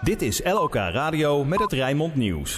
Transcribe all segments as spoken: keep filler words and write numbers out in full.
Dit is L O K Radio met het Rijnmond Nieuws.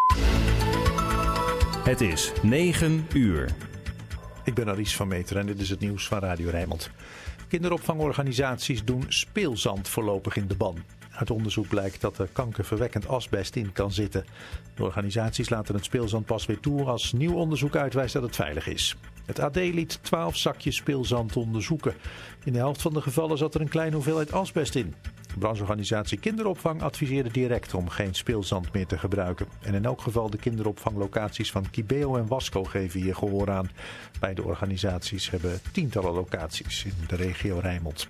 Het is negen uur. Ik ben Aries van Meteren en dit is het nieuws van Radio Rijnmond. Kinderopvangorganisaties doen speelzand voorlopig in de ban. Uit onderzoek blijkt dat er kankerverwekkend asbest in kan zitten. De organisaties laten het speelzand pas weer toe als nieuw onderzoek uitwijst dat het veilig is. Het A D liet twaalf zakjes speelzand onderzoeken. In de helft van de gevallen zat er een kleine hoeveelheid asbest in. De brancheorganisatie Kinderopvang adviseerde direct om geen speelzand meer te gebruiken. En in elk geval de kinderopvanglocaties van Kibeo en Wasco geven hier gehoor aan. Beide organisaties hebben tientallen locaties in de regio Rijnmond.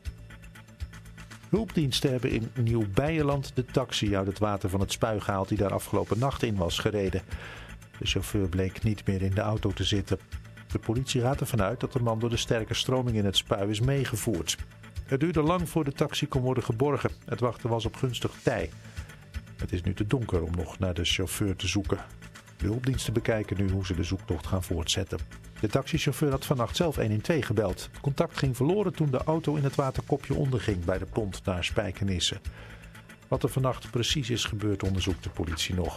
Hulpdiensten hebben in Nieuw-Beierland de taxi uit het water van het Spui gehaald die daar afgelopen nacht in was gereden. De chauffeur bleek niet meer in de auto te zitten. De politie gaat ervan uit dat de man door de sterke stroming in het Spui is meegevoerd. Het duurde lang voor de taxi kon worden geborgen. Het wachten was op gunstig tij. Het is nu te donker om nog naar de chauffeur te zoeken. De hulpdiensten bekijken nu hoe ze de zoektocht gaan voortzetten. De taxichauffeur had vannacht zelf honderdtwaalf gebeld. Het contact ging verloren toen de auto in het waterkopje onderging bij de pont naar Spijkenisse. Wat er vannacht precies is gebeurd onderzoekt de politie nog.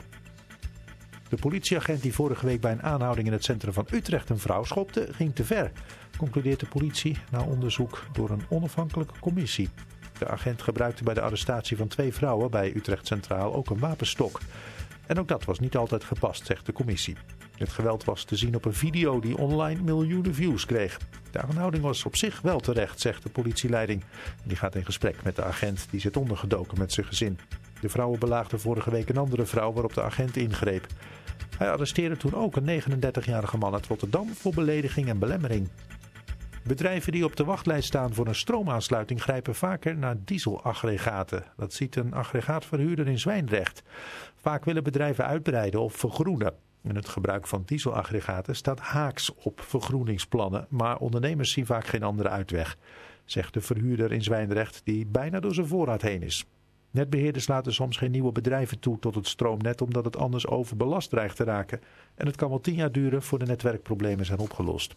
De politieagent die vorige week bij een aanhouding in het centrum van Utrecht een vrouw schopte, ging te ver, concludeert de politie na onderzoek door een onafhankelijke commissie. De agent gebruikte bij de arrestatie van twee vrouwen bij Utrecht Centraal ook een wapenstok. En ook dat was niet altijd gepast, zegt de commissie. Het geweld was te zien op een video die online miljoenen views kreeg. De aanhouding was op zich wel terecht, zegt de politieleiding. Die gaat in gesprek met de agent die zit ondergedoken met zijn gezin. De vrouwen belaagden vorige week een andere vrouw waarop de agent ingreep. Hij arresteerde toen ook een negenendertigjarige man uit Rotterdam voor belediging en belemmering. Bedrijven die op de wachtlijst staan voor een stroomaansluiting grijpen vaker naar dieselaggregaten. Dat ziet een aggregaatverhuurder in Zwijndrecht. Vaak willen bedrijven uitbreiden of vergroenen. En het gebruik van dieselaggregaten staat haaks op vergroeningsplannen, maar ondernemers zien vaak geen andere uitweg, zegt de verhuurder in Zwijndrecht die bijna door zijn voorraad heen is. Netbeheerders laten soms geen nieuwe bedrijven toe tot het stroomnet omdat het anders overbelast dreigt te raken. En het kan wel tien jaar duren voor de netwerkproblemen zijn opgelost.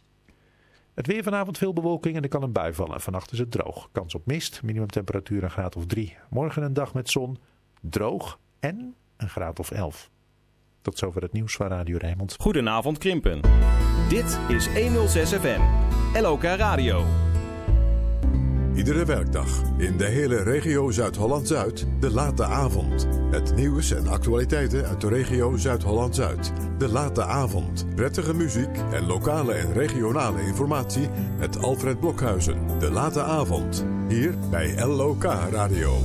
Het weer vanavond veel bewolking en er kan een bui vallen. Vannacht is het droog. Kans op mist, minimumtemperatuur een graad of drie. Morgen een dag met zon, droog en een graad of elf. Tot zover het nieuws van Radio Rijnmond. Goedenavond Krimpen. Dit is honderdzes F M. L O K Radio. Iedere werkdag in de hele regio Zuid-Holland-Zuid de late avond. Het nieuws en actualiteiten uit de regio Zuid-Holland-Zuid. De late avond. Prettige muziek en lokale en regionale informatie met Alfred Blokhuizen. De late avond. Hier bij L O K Radio.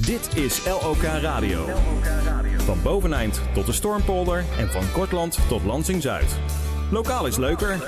Dit is L O K Radio. Van Boveneind tot de Stormpolder en van Kortland tot Lansing-Zuid. Lokaal is leuker.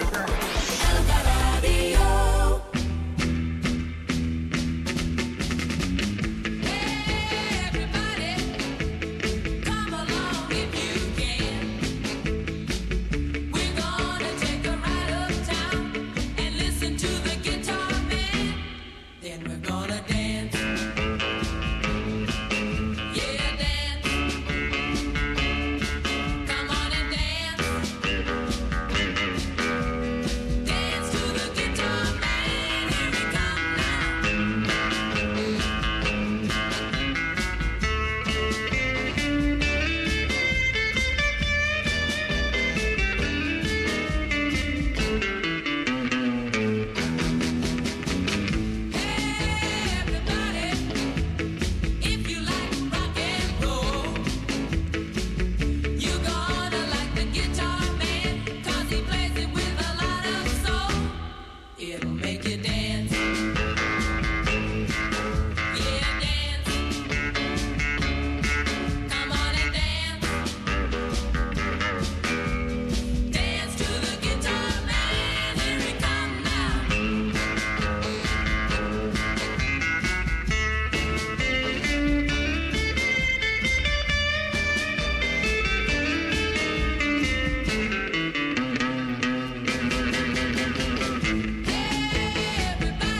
Everybody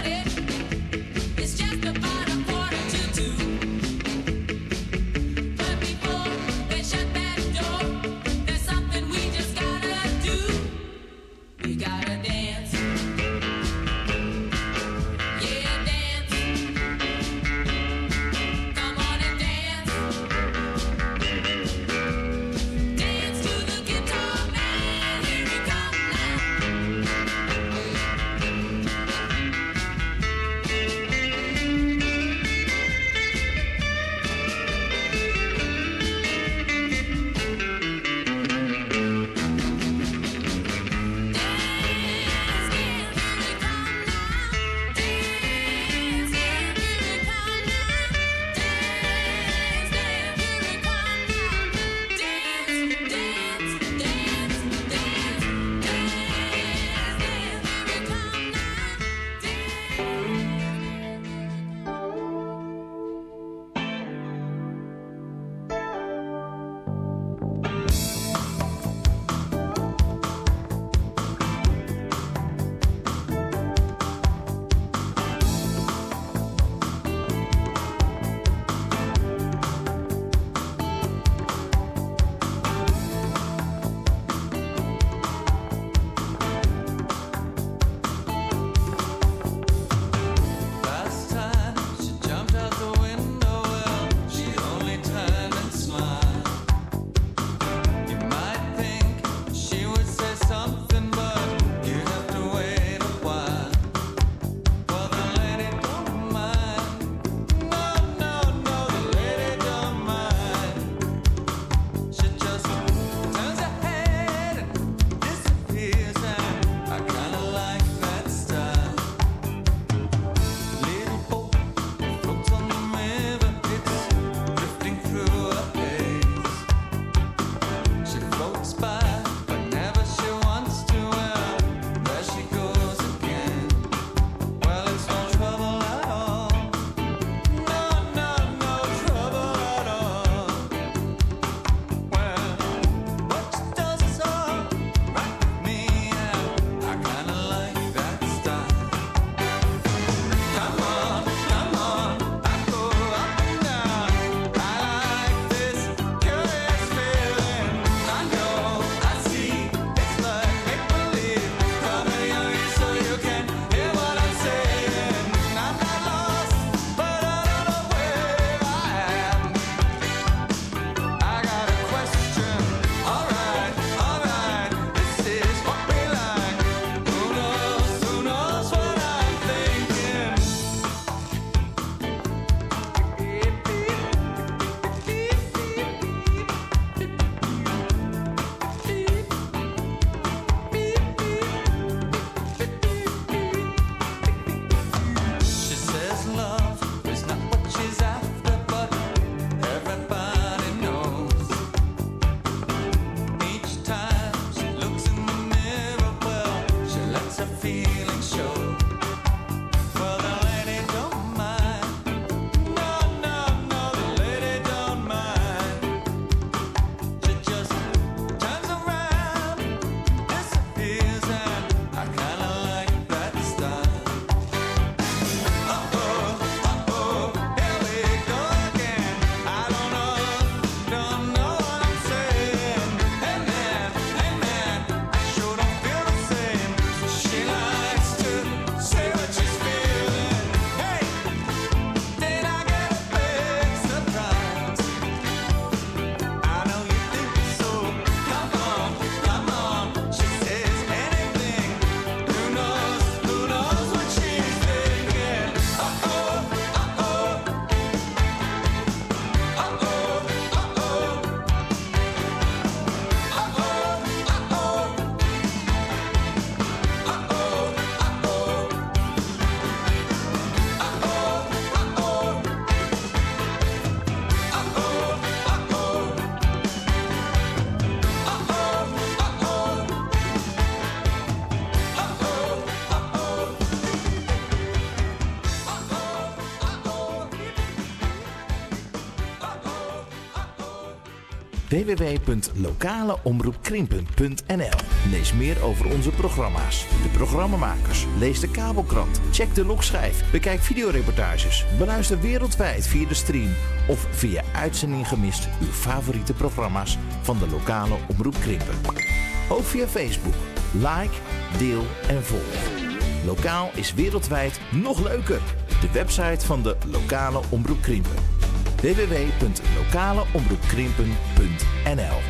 w w w punt lokale omroep krimpen punt n l. Lees meer over onze programma's, de programmamakers, lees de kabelkrant, check de logschijf, bekijk videoreportages, beluister wereldwijd via de stream of via uitzending gemist uw favoriete programma's van de lokale omroep Krimpen. Ook via Facebook. Like, deel en volg. Lokaal is wereldwijd nog leuker. De website van de lokale omroep Krimpen. w w w punt lokale omroep krimpen punt n l.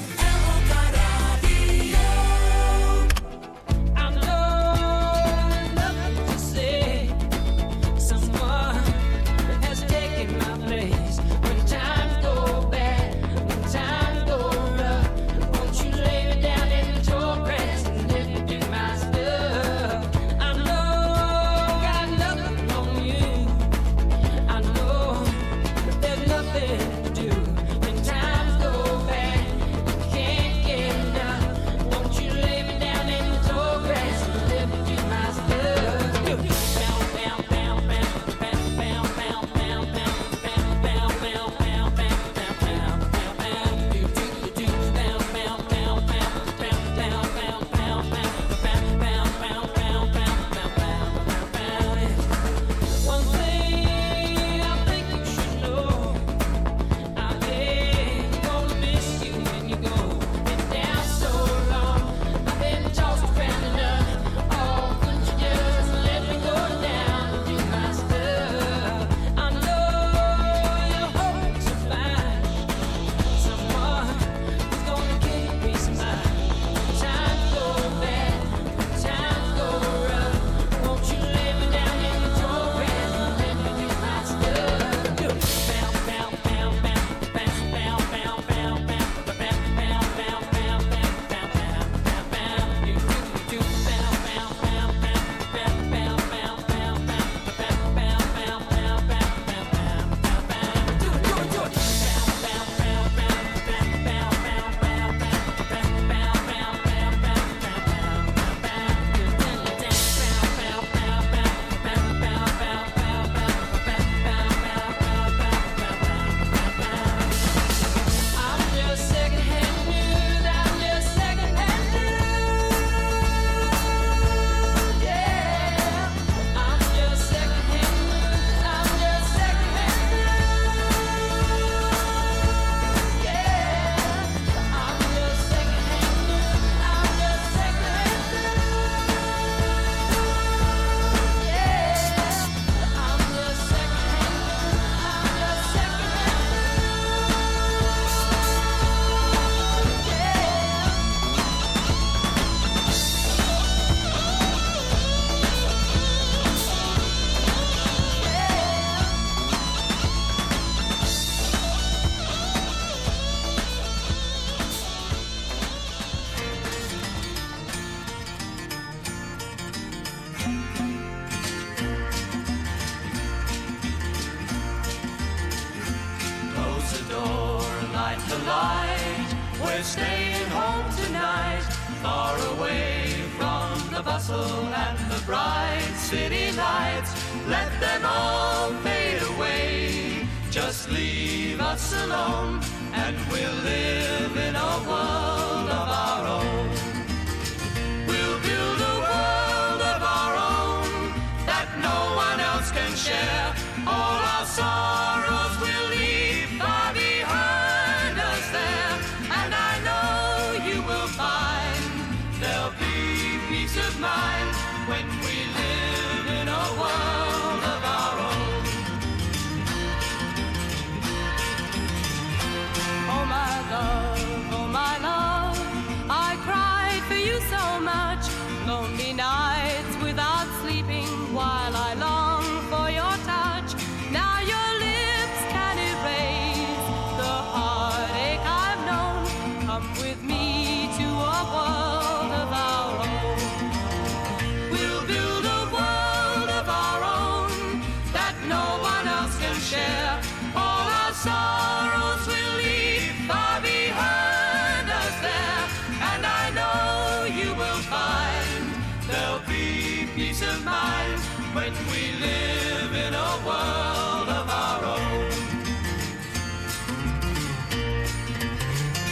When we live in a world of our own.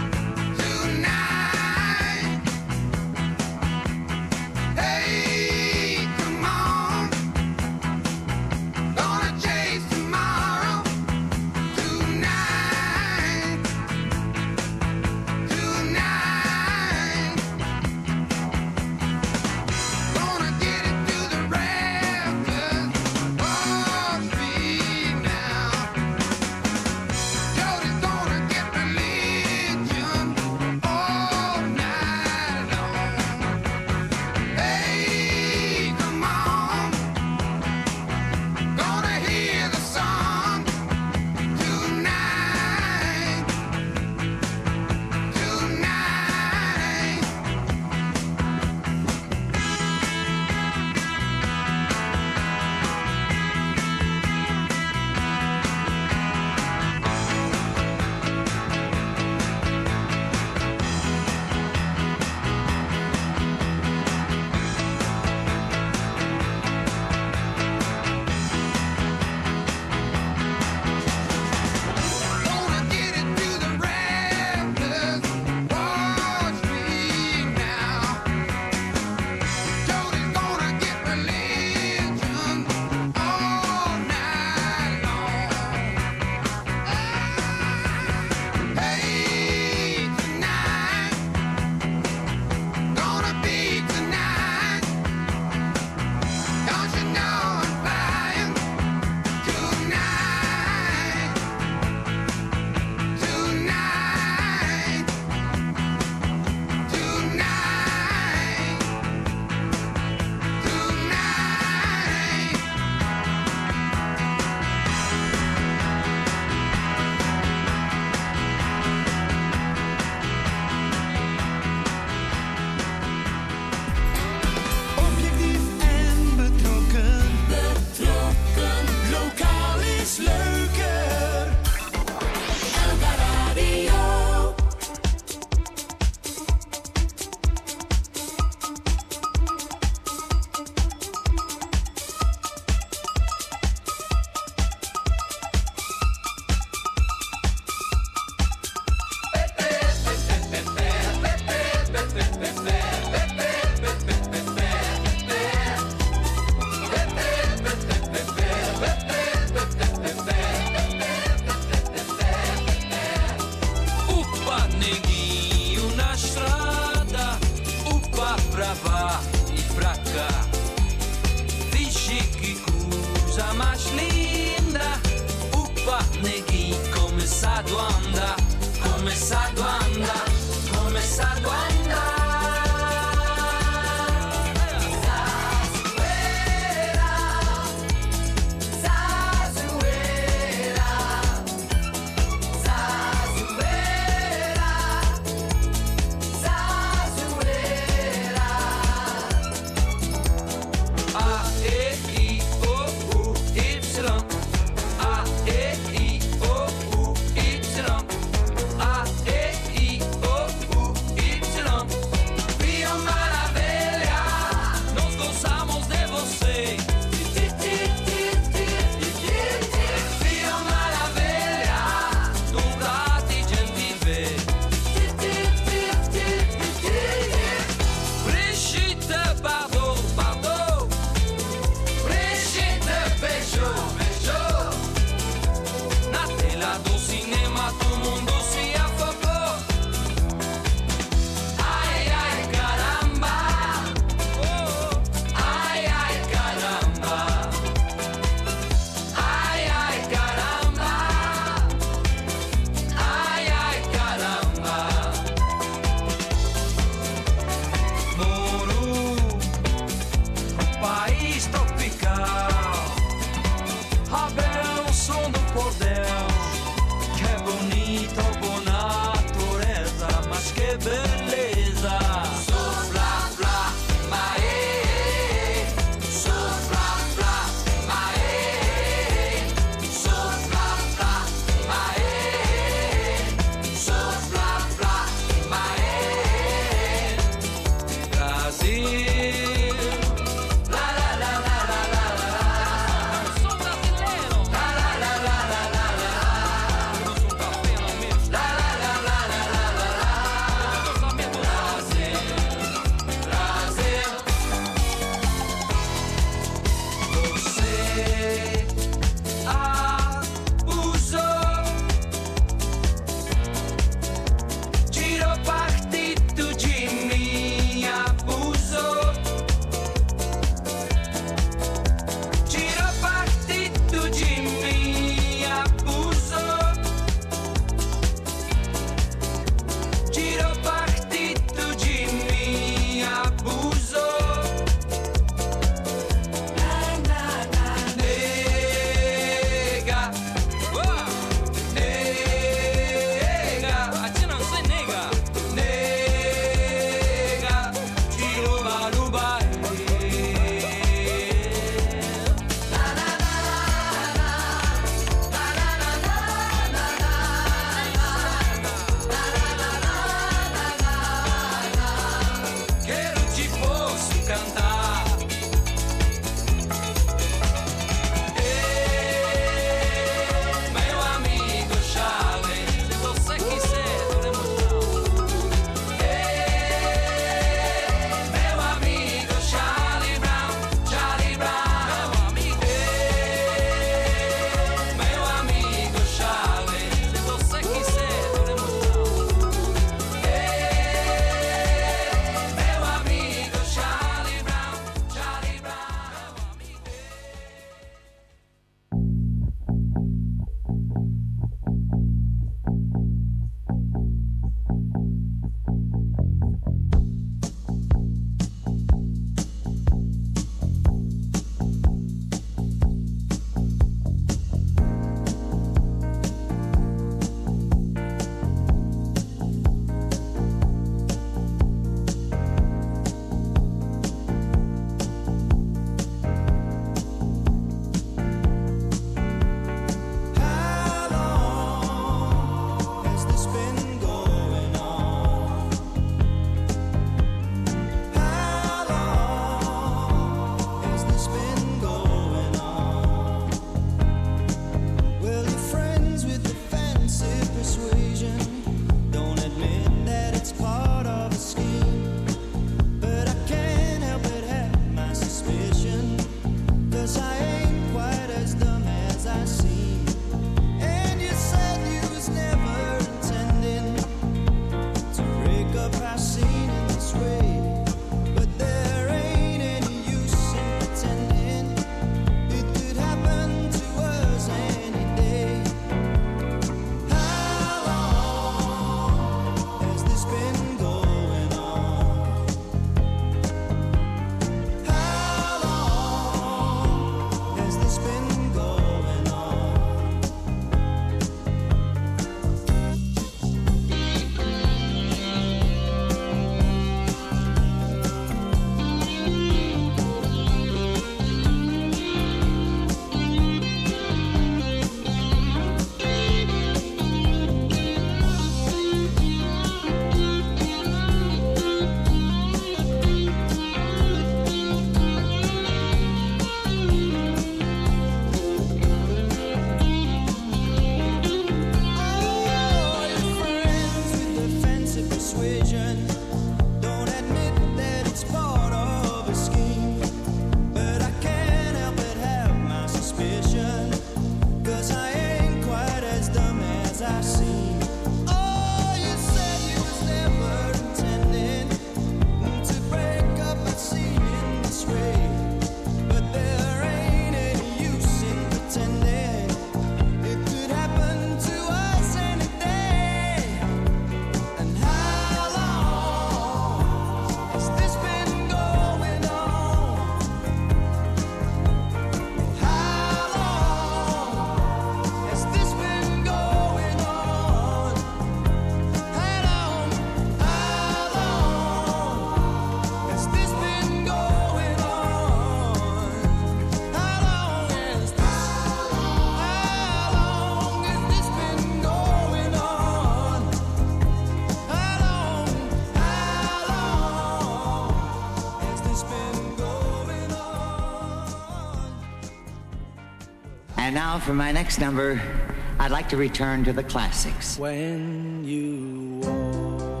And now for my next number, I'd like to return to the classics. When you walk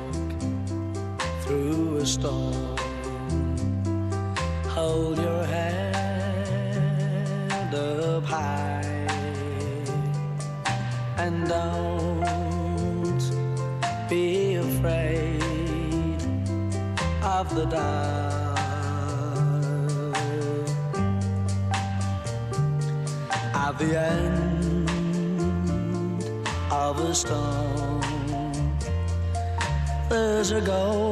through a storm, hold your head up high and don't be afraid of the dark. At the end of a storm, there's a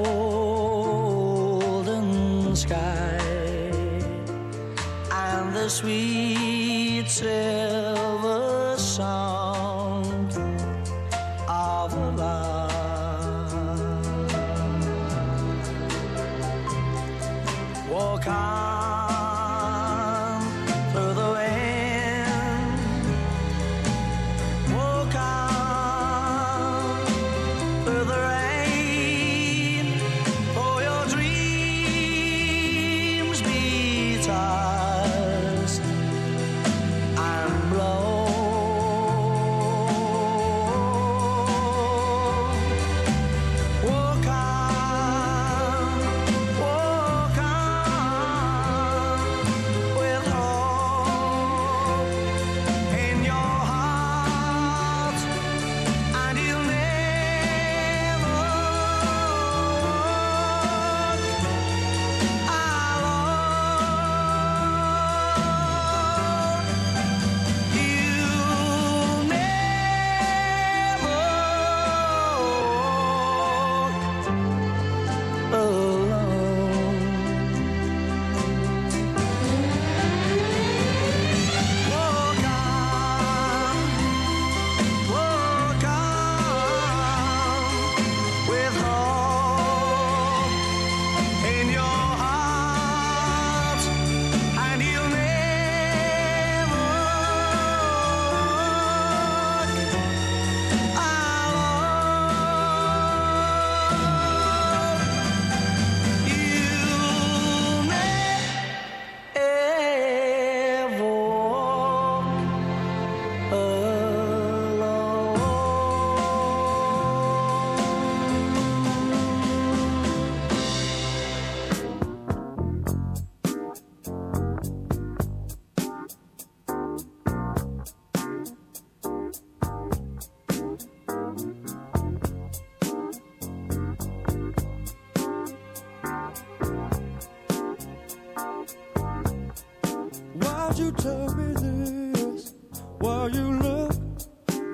golden sky and the sweet silver sound of love. Walk on through the wind, walk on through the rain, for your dreams be tossed and blown.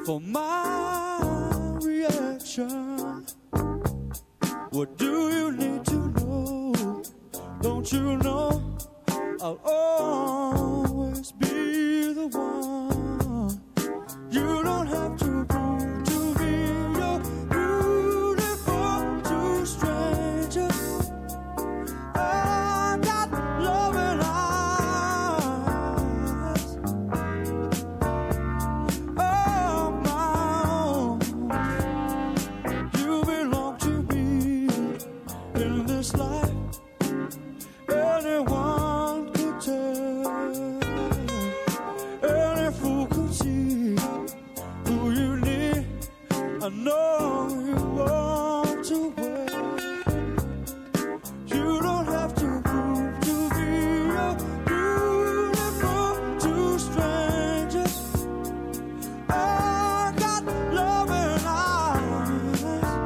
for my reaction. What do you need to know? Don't you know I'll always be the one? You don't have to prove to me you're beautiful to strangers. I got loving eyes of my own. You belong to me in this life. Anyone could tell, any fool could see who you need. I know you want to wait. You don't have to prove to be you're beautiful to strangers. I got loving eyes,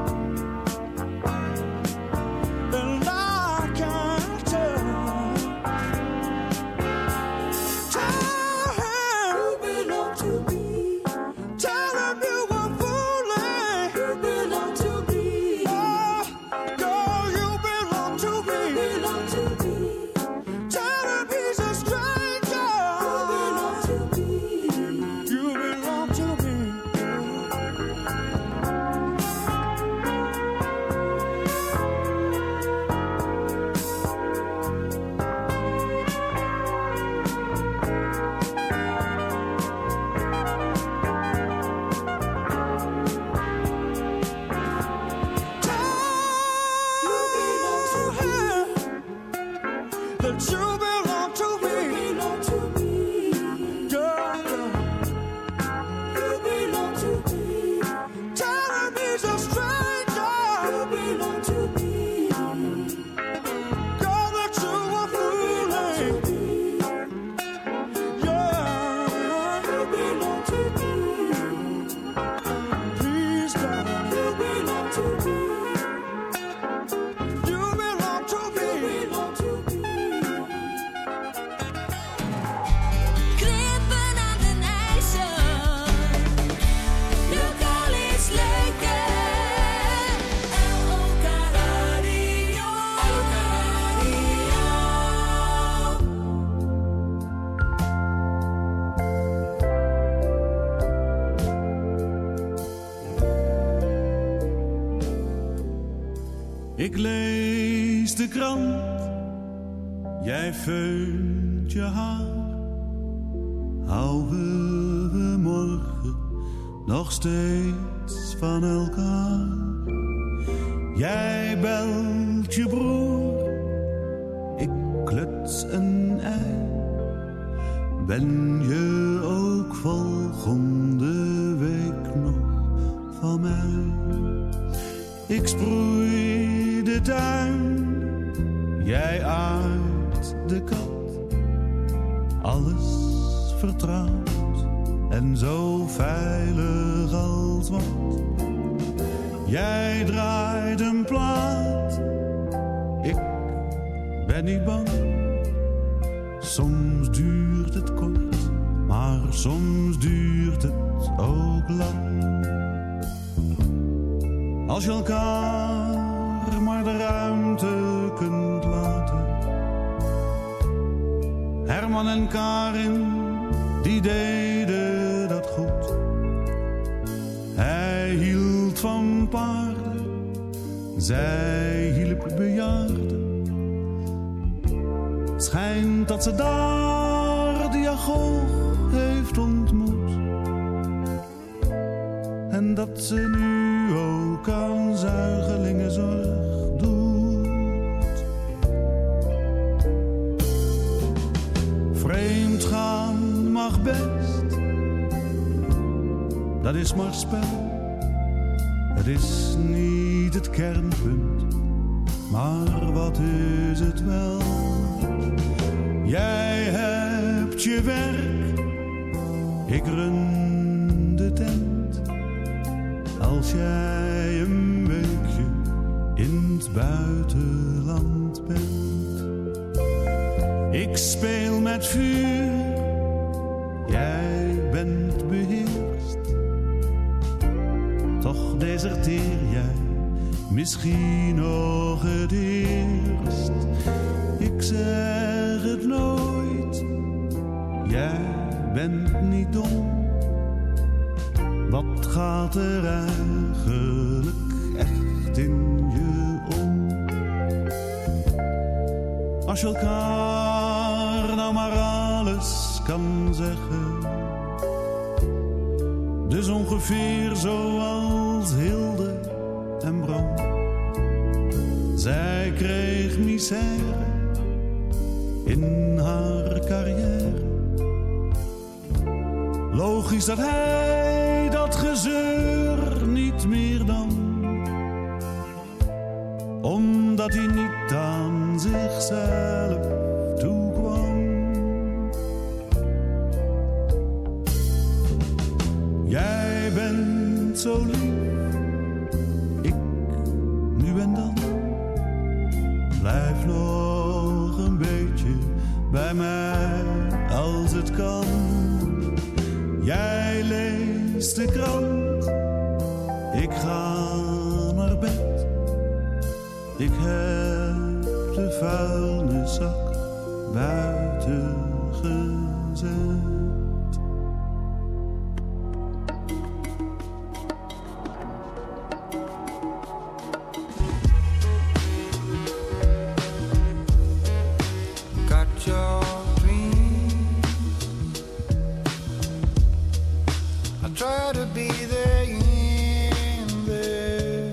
and I can't tell. Tell him you belong to me. Tell him you were fooling. You belong to me. Oh, girl, you belong to me. You belong to me. Tell him he's a stranger. You belong to me. You belong to me. That you belong to me. You belong to me. Girl, you belong to me. Tell him he's a stranger. You belong to me. Girl, that you were fooling. Yeah, you belong to me. Please, God, you belong to me. You belong to me. You belong to me. Klippen aan den IJssel. Lokaal is lekker. L O K Radio. L O K Radio. Ik lees de krant, jij veunt je haar. Houden we morgen nog steeds van elkaar? Jij belt je broer, ik kluts een ei. Ben je ook volgende week nog van mij? Ik sproei de tuin, jij aardt de kat. Alles vertrouwd en zo veilig als wat. Jij draait een plaat, ik ben niet bang. Soms duurt het kort, maar soms duurt het ook lang. Als je elkaar maar de ruimte kunt laten. Herman en Karin, die deden dat goed. Hij hield van paarden, zij hielp bejaarden. Het schijnt dat ze daar Diagoog heeft ontmoet. En dat ze nu ook aan zuigelingenzorg doet. Vreemd gaan mag best, dat is maar spel. Het is niet het kernpunt, maar wat is het wel? Jij hebt je werk, ik run de tent. Als jij een weekje in het buitenland bent. Ik speel met vuur, jij bent beheerst. deserteer jij misschien nog het eerst. Ik zeg het nooit, jij bent niet dom. Wat gaat er eigenlijk echt in je om? Als je elkaar nou maar alles kan zeggen, dus ongeveer zoals Hilde en Bram. Zij kreeg misère in haar carrière. Logisch dat hij dat gezeur niet meer dan, omdat hij niet aan zichzelf toekwam. Jij bent zo lief, ik nu en dan. Blijf nog een beetje bij mij als het kan. Jij leest de krant, ik ga naar bed. Ik heb de vuilniszak buiten gezet. Got your dreams. I try to be there in there.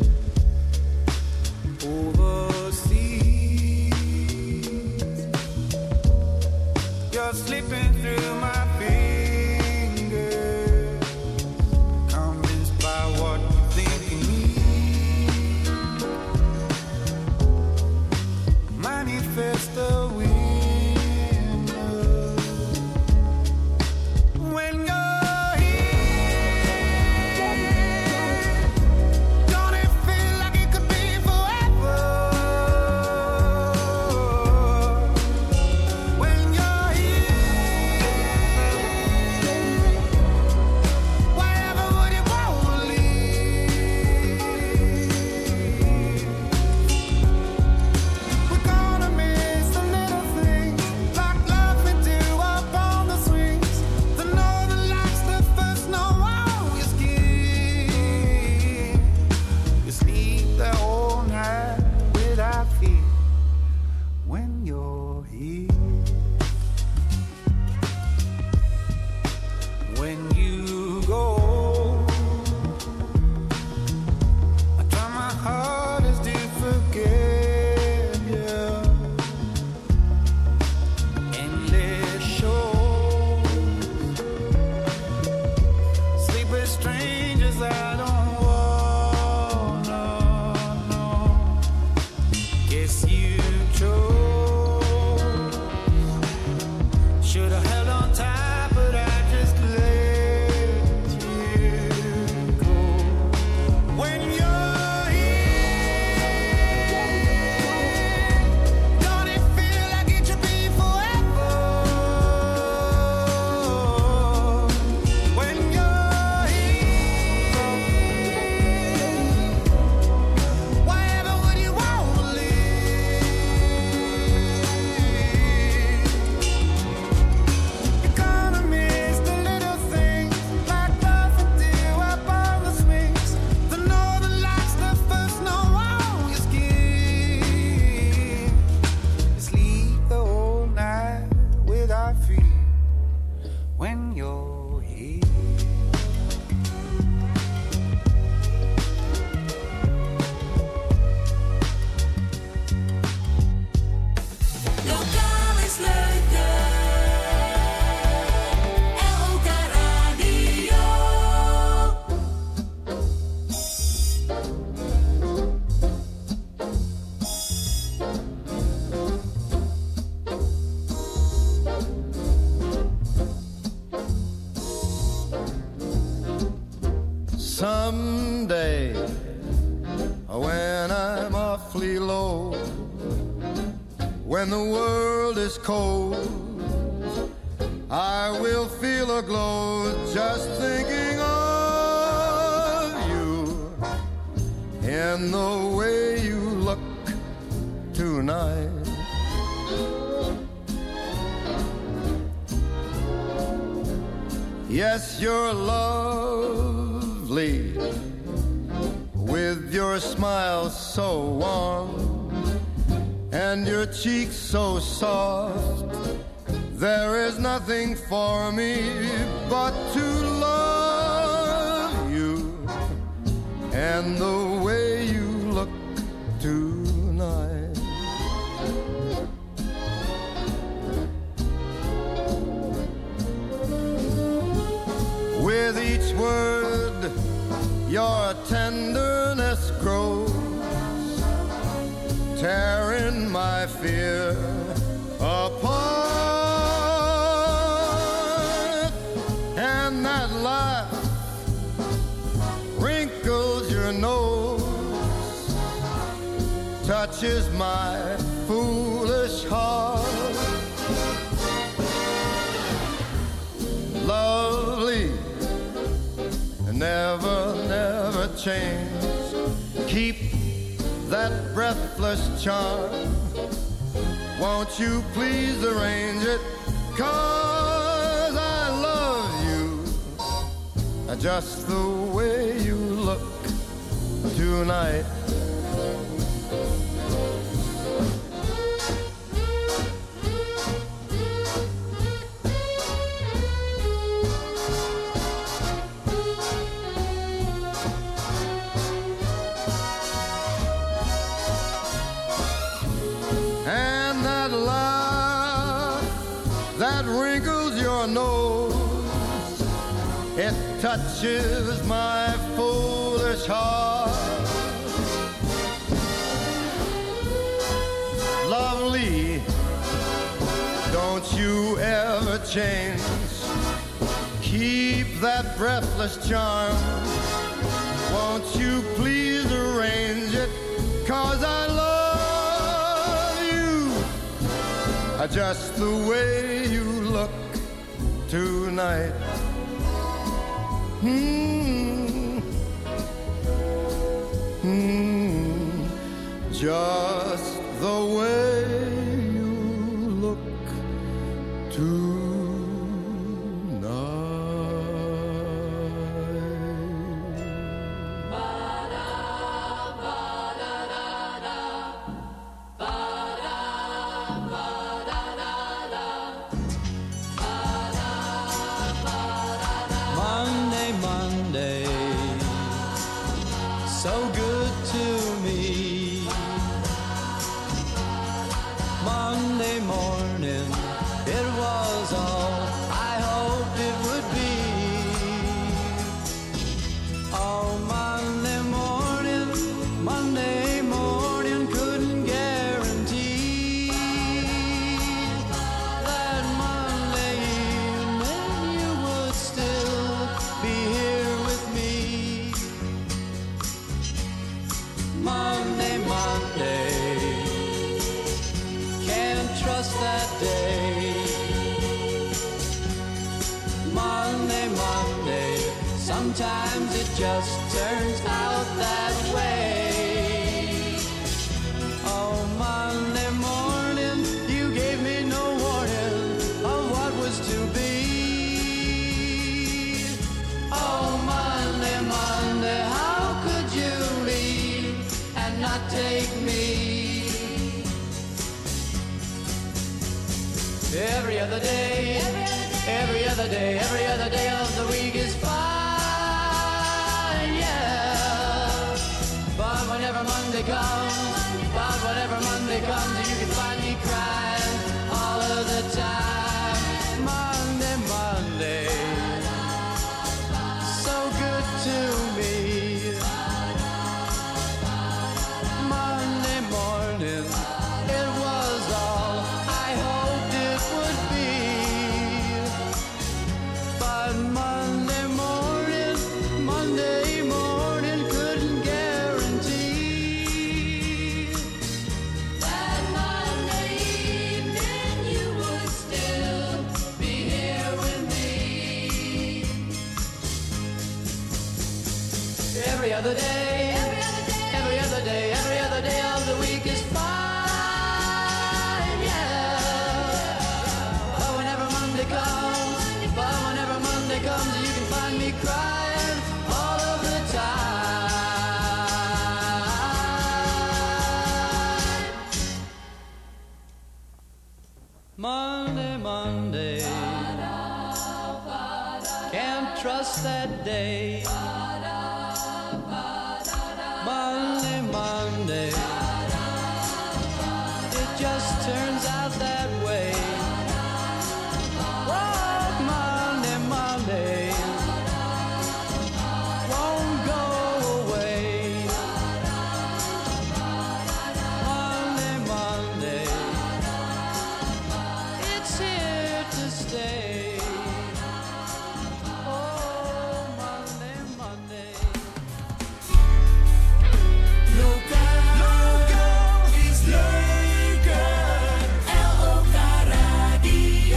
Overseas, you're slipping through my fingers, convinced by what you think of me. Manifest the winner. When you're here, don't it feel like it could be forever? When you're here, wherever would you want to leave? We're gonna miss the little things, like love we do up on the swings. The northern lights, the first snow on your skin. You sleep there all night without fear when you're here. When you go, I try my hardest to forget you. Endless shows, sleep with strangers I don't wanna know. Guess you chose. Should've held on tight, but I just let you go. When you're here, don't it feel like it should be forever? When you're here, wherever would you want to live? You're gonna miss the little things, like love we do up on the swings. The northern lights, the first snow on your skin. You sleep the whole night without fear when you're here. Lokaal is leuker. L O K Radio. Someday, when I'm awfully low, when the world is cold, I will feel a glow just thinking of you. and the way you look tonight. Yes, you're lovely, with your smile so warm and your cheeks so soft. There is nothing for me but to love you and the way you look tonight. With each word, your tenderness grows, tearing my fear apart. And that laugh wrinkles your nose, touches my foolish heart. Lovely, never, never change. Keep that breathless charm. Won't you please arrange it? 'Cause I love you just the way you look tonight. It touches my foolish heart. Lovely, don't you ever change. Keep that breathless charm. Won't you please arrange it? 'Cause I love you just the way you look tonight. Mm, mm, just the way you look tonight. Sometimes it just turns out that way. Oh, Monday morning, you gave me no warning of what was to be. Oh, Monday, Monday, how could you leave and not take me? Every other day, every other day, every other day of the week is fine. Whenever Monday comes, but whenever Monday comes, you can find me crying all of the time. Monday, Monday, so good to me. Monday morning, it was all I hoped it would be. But Monday morning, Monday morning couldn't guarantee every other day, every other day, every other other day, every other day of the week is fine, yeah. But whenever Monday comes, but whenever Monday comes, you can find me crying all of the time. Monday, Monday, can't trust that day. Monday, Monday, it just turns out that way. Oh, Monday, Monday, won't go away. Monday, Monday, it's here to stay. Oh, Monday, Monday. Lokaal is leuker. L O K Radio.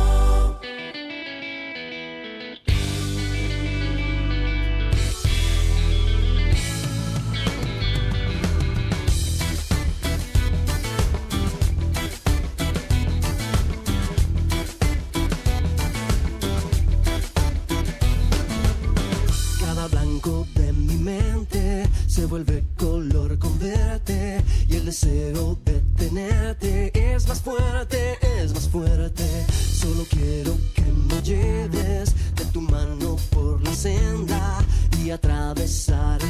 Cada blanco de mi mente se vuelve color con verte y el deseo de tenerte es más fuerte, es más fuerte. Solo quiero que me lleves de tu mano por la senda y atravesar